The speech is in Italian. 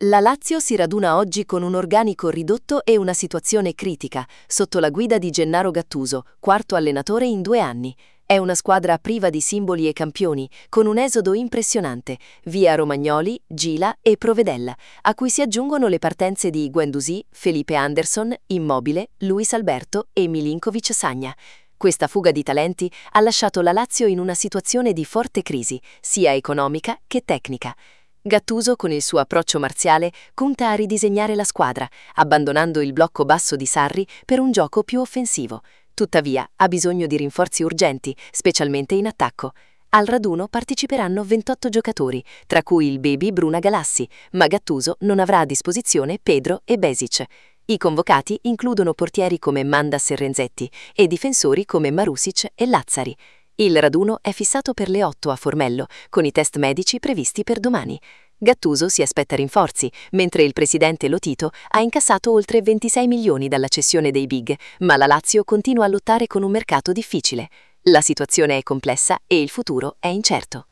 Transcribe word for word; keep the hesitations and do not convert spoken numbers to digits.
La Lazio si raduna oggi con un organico ridotto e una situazione critica, sotto la guida di Gennaro Gattuso, quarto allenatore in due anni. È una squadra priva di simboli e campioni, con un esodo impressionante, via Romagnoli, Gila e Provedella, a cui si aggiungono le partenze di Guendouzi, Felipe Anderson, Immobile, Luis Alberto e Milinkovic Sagna. Questa fuga di talenti ha lasciato la Lazio in una situazione di forte crisi, sia economica che tecnica. Gattuso, con il suo approccio marziale, punta a ridisegnare la squadra, abbandonando il blocco basso di Sarri per un gioco più offensivo. Tuttavia, ha bisogno di rinforzi urgenti, specialmente in attacco. Al raduno parteciperanno ventotto giocatori, tra cui il baby Bruna Galassi, ma Gattuso non avrà a disposizione Pedro e Besic. I convocati includono portieri come Mandas e Renzetti e difensori come Marusic e Lazzari. Il raduno è fissato per le otto a Formello, con i test medici previsti per domani. Gattuso si aspetta rinforzi, mentre il presidente Lotito ha incassato oltre ventisei milioni dalla cessione dei big, ma la Lazio continua a lottare con un mercato difficile. La situazione è complessa e il futuro è incerto.